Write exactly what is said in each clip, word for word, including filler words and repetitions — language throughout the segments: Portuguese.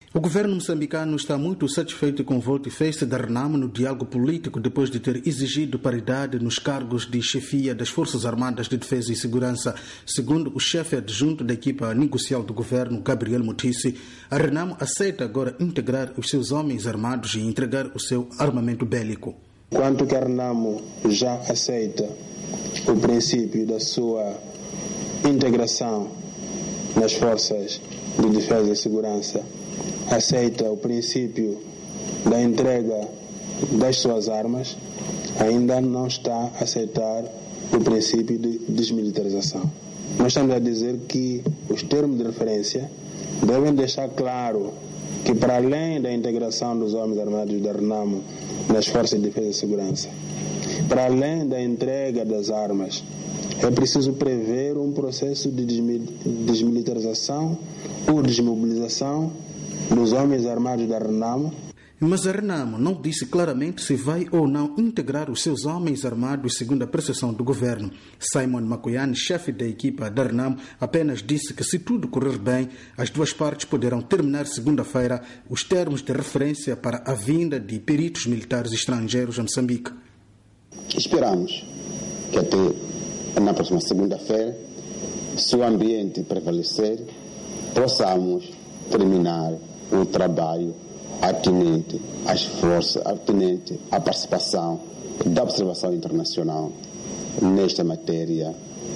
O governo moçambicano está muito satisfeito com o volte-face da Renamo no diálogo político depois de ter exigido paridade nos cargos de chefia das Forças Armadas de Defesa e Segurança. Segundo o chefe adjunto da equipa negocial do governo, Gabriel Mutisi, a Renamo aceita agora integrar os seus homens armados e entregar o seu armamento bélico. Quanto que a Renamo já aceita o princípio da sua integração nas forças de defesa e segurança, aceita o princípio da entrega das suas armas, ainda não está a aceitar o princípio de desmilitarização. Nós estamos a dizer que os termos de referência devem deixar claro que, para além da integração dos homens armados da Renamo nas forças de defesa e segurança, para além da entrega das armas, é preciso prever um processo de desmilitarização ou desmobilização dos homens armados da Renamo. Mas a Renamo não disse claramente se vai ou não integrar os seus homens armados segundo a percepção do governo. Simon Makoyane, chefe da equipa da Renamo, apenas disse que, se tudo correr bem, as duas partes poderão terminar segunda-feira os termos de referência para a vinda de peritos militares estrangeiros a Moçambique. Esperamos que até na próxima segunda-feira, se o ambiente prevalecer, possamos terminar o trabalho atinente às forças, atinente à participação da observação internacional nesta matéria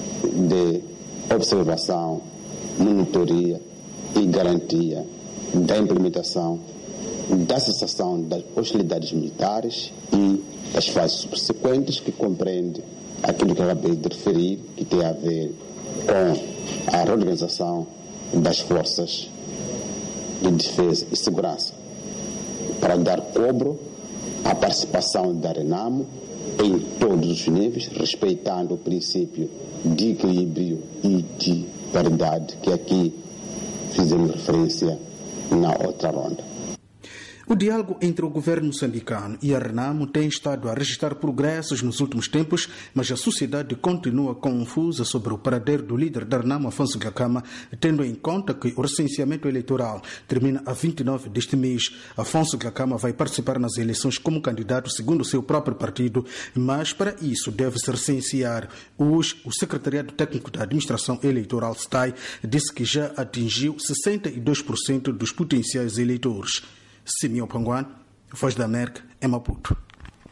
de observação, monitoria e garantia da implementação da cessação das hostilidades militares e das fases subsequentes, que compreende aquilo que eu acabei de referir, que tem a ver com a reorganização das forças de defesa e segurança, para dar cobro à participação da Renamo em todos os níveis, respeitando o princípio de equilíbrio e de paridade que aqui fizemos referência na outra ronda. O diálogo entre o governo moçambicano e a Renamo tem estado a registrar progressos nos últimos tempos, mas a sociedade continua confusa sobre o paradeiro do líder da Renamo, Afonso Dhlakama, tendo em conta que o recenseamento eleitoral termina a vinte e nove deste mês. Afonso Dhlakama vai participar nas eleições como candidato segundo o seu próprio partido, mas para isso deve-se recensear. Hoje, o Secretariado Técnico da Administração Eleitoral, S T A I, disse que já atingiu sessenta e dois por cento dos potenciais eleitores. Simeão Panguan, Voz da América, em Maputo.